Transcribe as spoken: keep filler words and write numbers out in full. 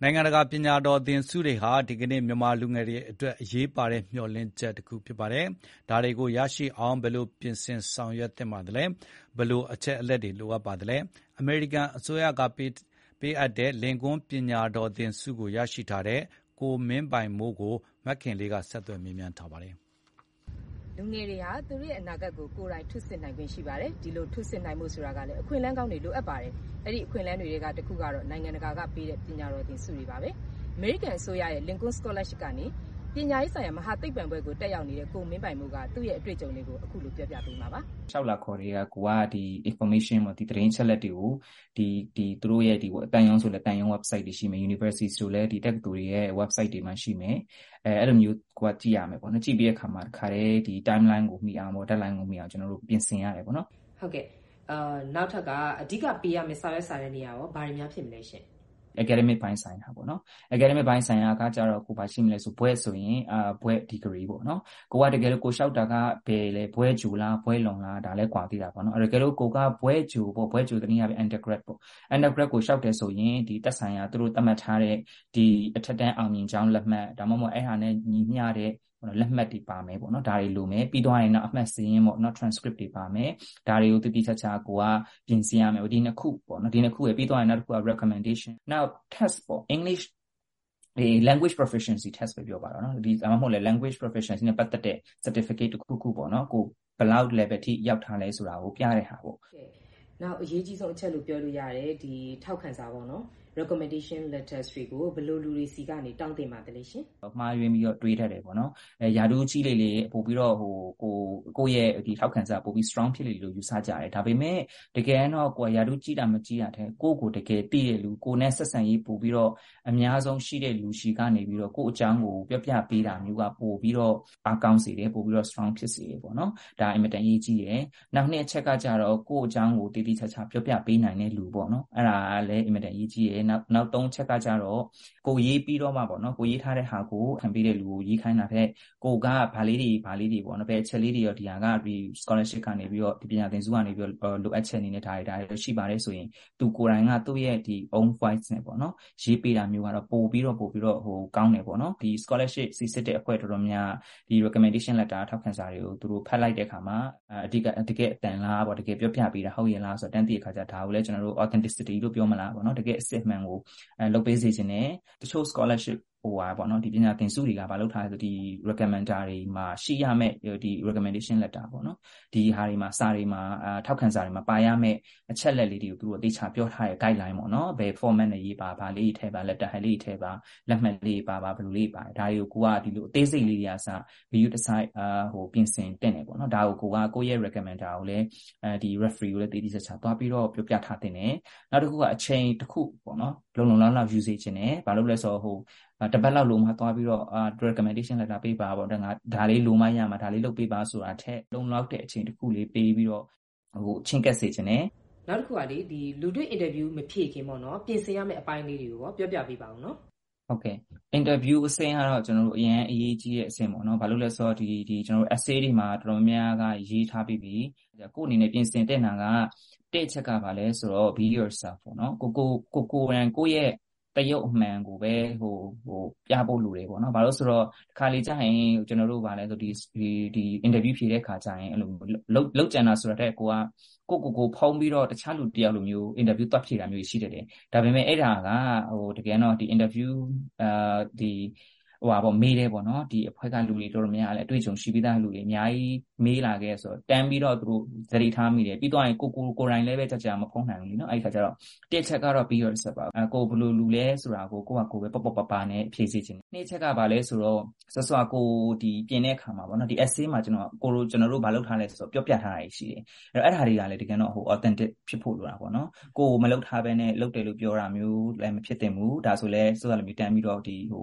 နိုင်ငံတကာပညာတော်သင်ဆုတွေဟာဒီကနေ့မြန်မာလူငယ်တွေအတွက်အရေးပါတဲ့မျှော်လင့်ချက်တစ်ခုဖြစ်ပါတယ်။ဒါတွေကိုရရှိအောင်ဘယ်လိုပြင်ဆင်ဆောင်ရွက်သင့်ပါသလဲ။ဘယ်လိုအချက်အလက်တွေလိုအပ်ပါသလဲ။အမေရိကန်အစိုးရကပေးပေးအပ်တဲ့လင်ကွန်းပညာတော်သင်ဆုကိုရရှိထားတဲ့ကိုမင်းပိုင်မိုးကိုမခင်လေးကဆက်သွယ်မေးမြန်းထားပါတယ်။လူငယ်တွေဟာသူတို့ရဲ့အနာဂတ်ကိုကိုယ်တိုင်ထွတ်စစ်နိုင်ခွင့်ရှိပါတယ်။ဒီလိုထွတ်စစ်နိုင်မှုဆိုတာကလည်းအခွင့်အလမ်းကောင်းတွေလိုအပ်ပါတယ်။အဲ့ဒီအခွင့်အလမ်းတွေကတခုကတော့နိုင်ငံတကာကပေးတဲ့ပညာတော်သင်ဆုတွေပါပဲ။ American အစိုးရရဲ့ Lincoln Scholarship ကနေပညာရေးဆိုင်ရာမဟာသိပ္ပံဘွဲ့ကိုတက်ရောက်နေတဲ့ကိုမင်းပိုင်မိုးကသူ့ရဲ့အတွေ့အကြုံတွေကိုအခုလိုပြောပြပေးမှာပါ။ရှောက်လာခေါ်တွေကကိုကဒီ information ပေါ့ဒီသတင်းချက်လက်တွေကိုဒီဒီသူတို့ရဲ့ဒီပေါ့တန်ရုံးဆိုလဲတန်ရုံး website တွေရှိမယ် university ဆိုလဲဒီတက္ကသိုလ်တွေရဲ့ website တွေမှာရှိမယ်အဲအဲ့လိုမျိုးကိုကကြည့်ရမယ်ပေါ့နော်ကြည့်ပြီးတဲ့အခါမှာခါတဲ့ဒီ timeline ကိုမိအောင်ပေါ့ deadline ကိုမိအောင်ကျွန်တော်တို့ပြင်ဆင်ရတယ်ပေါ့နော်ဟုတ်ကဲ့အာနောက်ထပ်ကအဓိကပေးရမယ့်စာရွက်စာတမ်းတွေရောဘာတွေများဖြစ်မလဲရှင် academic ဘိုင်းဆိုင်ရာပေါ့နော် academic ဘိုင်းဆိုင်ရာကကြတော့ကိုပါရှိမလဲဆိုဘွဲ့ဆိုရင်အာဘွဲ့ degree ပေါ့နော်ကိုကတကယ်လို့ကိုလျှောက်တာကဘယ်လဲဘွဲ့ဂျူလားဘွဲ့လုံလားဒါလဲကွာသေးတာပေါ့နော်အဲ့တကယ်လို့ကိုကဘွဲ့ဂျူပေါ့ဘွဲ့ဂျူတနည်းအားဖြင့် undergrad ပေါ့ undergrad ကိုလျှောက်တယ်ဆိုရင်ဒီတက်ဆိုင်ရာသူတို့သတ်မှတ်ထားတဲ့ဒီအထက်တန်းအောင်မြင်ကြောင်းလက်မှတ်ဒါမှမဟုတ်အဲ့ဟာနဲ့ညီမျှတဲ့လက်မှတ်တွေပါမယ်ပေါ့နော်ဒါတွေလိုမယ်ပြီးတော့ရင်တော့အမှတ်စရင်းပေါ့နော် transcript တွေပါမယ်ဒါတွေကိုတတိချာချာကိုကပြင်ဆင်ရမယ်ဒီနှစ်ခုပေါ့နော်ဒီနှစ်ခုပဲပြီးတော့ရင်နောက်တစ်ခုက recommendation now test ပေါ့ English ဒီ language proficiency test ပဲပြောပါတော့နော်ဒီဒါမှမဟုတ်လေ language proficiency နဲ့ပတ်သက်တဲ့ certificate တစ်ခုခုပေါ့နော်ကိုဘယ်လောက် level ထိရောက်ထားလဲဆိုတာကိုပြတဲ့ဟာပေါ့နောက်အရေးကြီးဆုံးအချက်လို့ပြောလို့ရတယ်ဒီထောက်ခံစာပေါ့နော်recommendation letters တွေကိုဘယ်လိုလူတွေစီကနေတောင်းတင်ပါသလဲရှင်။မှားယွင်းပြီးတော့တွေးတတ်တယ်ပေါ့နော်။အဲယာတူးကြီးလေးလေးပို့ပြီးတော့ဟိုကိုကိုရဲ့ဒီထောက်ခံစာပို့ပြီး strong ဖြစ်လေလို့ယူဆကြတယ်။ဒါပေမဲ့တကယ်တော့ကိုယာတူးကြီးတာမကြီးတာတဲ့ကိုကိုတကယ်သိတဲ့လူကိုနဲ့ဆက်ဆံရေးပို့ပြီးတော့အများဆုံးရှိတဲ့လူရှိကနေပြီးတော့ကိုအကြောင်းကိုပြောပြပေးတာမျိုးကပို့ပြီးတော့အားကောင်းစေတယ်ပို့ပြီးတော့ strong ဖြစ်စေတယ်ပေါ့နော်။ဒါအင်မတန်အရေးကြီးတယ်။နောက်နှစ်အချက်ကကြတော့ကိုအကြောင်းကိုတည်တည်ချာချာပြောပြပေးနိုင်တဲ့လူပေါ့နော်။အဲ့ဒါလည်းအင်မတန်အရေးကြီးတယ်။နောက်နောက်သုံးချက်ကကြတော့ကိုရေးပြီးတော့မှပေါ့နော်ကိုရေးထားတဲ့ဟာကိုခံပေးတဲ့လူကိုရေးခိုင်းတာတဲ့ကိုကဗာလေးတွေဗာလေးတွေပေါ့နော်ပဲအချက်လေးတွေရောဒီဟာကဒီ scholarship ကနေပြီးတော့ဒီပညာသင်ဆုကနေပြီးတော့လိုအပ်ချက်အနေနဲ့ဒါတွေဒါတွေရှိပါတယ်ဆိုရင်သူကိုယ်တိုင်ကသူ့ရဲ့ဒီ own voice နဲ့ပေါ့နော်ရေးပေးတာမျိုးကတော့ပို့ပြီးတော့ပို့ပြီးတော့ဟိုကောင်းတယ်ပေါ့နော်ဒီ scholarship စီစစ်တဲ့အဖွဲ့တော်တော်များဒီ recommendation letter ထောက်ခံစာတွေကိုသူတို့ဖတ်လိုက်တဲ့အခါမှာအဓိကအတကယ်အတန်လားပေါ့တကယ်ပြောပြပေးတာဟုတ်ရဲ့လားဆိုတော့တန်းတည့်အခါကျဒါကိုလည်းကျွန်တော်တို့ authenticity လို့ပြောမလားပေါ့နော်တကယ်အစစ်မှန်ကိုအဲလုပ်ပေးစေချင်တယ်တချို့ scholarship ဟိုပါပေါ့နော်ဒီပညာသင်ဆုတွေကဘာလုပ်ထားလဲဆိုဒီ recommender တွေမှာရှိရမယ့်ဒီ recommendation letter ပေါ့နော်ဒီဟာတွေမှာစာတွေမှာအထောက်ခံစာတွေမှာပါရမယ့်အချက်လက်လေးတွေကိုသူတို့အသေးချာပြောထားတဲ့ guideline ပေါ့နော်ဘယ် format နဲ့ရေးပါဗာလေးထည့်ပါ letter head လေးထည့်ပါလက်မှတ်လေးပါပါဘယ်လိုလေးပါဒါတွေကိုကဒီလိုအသေးစိတ်လေးတွေအစား view decide အာဟိုပြင်ဆင်တင်တယ်ပေါ့နော်ဒါကိုကိုကကိုယ့်ရဲ့ recommender ကိုလည်းအဲဒီ referee ကိုလည်းတည်တည်ချာချာသွားပြီးတော့ပြောပြထားတင်တယ်နောက်တစ်ခုကအချိန်တစ်ခုပေါ့နော်လုံလုံလောက်လောက် use ခြင်းနဲ့ဘာလို့လဲဆိုတော့ဟိုတပတ်လောက်လုံးမှသွားပြီးတော့ recommendation letter ပေးပါပေါ့ဒါငါဒါလေးလိုမှရမှာဒါလေးလုပ်ပေးပါဆိုတာထက်လုံလောက်တဲ့အချိန်တစ်ခုလေးပေးပြီးတော့ဟိုချင်းကက်စေခြင်းနဲ့နောက်တစ်ခုကလေဒီလူတွေ့ interview မဖြည့်ခင်ပေါ့နော်ပြင်ဆင်ရမယ့်အပိုင်းလေးတွေကိုပြောပြပေးပါဦးနော်ဟုတ်ကဲ့ interview အဆင့်ကတော့ကျွန်တော်တို့အရင်အရေးကြီးတဲ့အဆင့်ပေါ့နော်ဘာလို့လဲဆိုတော့ဒီဒီကျွန်တော်တို့ essay တွေမှာတော်တော်များများကရေးထားပြီးပြီကိုယ့်အနေနဲ့ပြင်ဆင်တဲ့နာကတဲ့ချက်ကဘာလဲဆိုတော့ be yourself ပေါ့နော်ကိုကိုကိုကိုရန်ကိုရဲ့တရုတ်အမှန်ကိုပဲဟိုဟိုပြဖို့လိုတယ်ပေါ့နော်ဘာလို့ဆိုတော့တစ်ခါလေကြာရင်ကျွန်တော်တို့ဗာလဲဆိုဒီဒီဒီ interview ဖြေတဲ့ခါကြာရင်အဲ့လိုလောက်လောက်ကြံတာဆိုတော့တဲ့ကိုကကိုကိုကိုဖုံးပြီးတော့တခြားလူတယောက်လိုမျိုး interview တွက်ဖြေတာမျိုးရှိတတ်တယ်ဒါပေမဲ့အဲ့ဒါကဟိုတကယ်တော့ဒီ interview အာဒီဟိုပါပေါ့မေးတယ်ပေါ့နော်ဒီအဖွဲ့ကလူတွေတော်တော်များများလည်းအတွေ့အကြုံရှိပြီးသားလူတွေအများကြီးမေးလာခဲ့ဆိုတော့တန်းပြီးတော့သူတို့သတိထားမိတယ်ပြီးတော့ရင်ကိုကိုကိုယ်တိုင်လည်းပဲကြာကြာမဖုံးနိုင်ဘူးလीเนาะအဲ့ခါကျတော့တစ်ချက်ကတော့ be yourself ပါအကိုဘယ်လိုလူလဲဆိုတာကိုကိုကကိုပဲပပပပနဲ့ဖြည့်စေခြင်းနှစ်ချက်ကဘာလဲဆိုတော့ဆွဆွကိုဒီပြင်တဲ့အခါမှာပေါ့နော်ဒီ essay မှာကျွန်တော်ကိုတို့ကျွန်တော်တို့ဘာလုပ်ထားလဲဆိုတော့ပြောပြထားတာရှိတယ်အဲ့တော့အဲ့ဒါတွေကလည်းတကယ်တော့ဟို authentic ဖြစ်ဖို့လိုတာပေါ့နော်ကိုမလုပ်ထားဘဲနဲ့လုပ်တယ်လို့ပြောတာမျိုးလည်းမဖြစ်သင့်ဘူးဒါဆိုလဲဆွဆွလိုမျိုးတန်းပြီးတော့ဒီဟို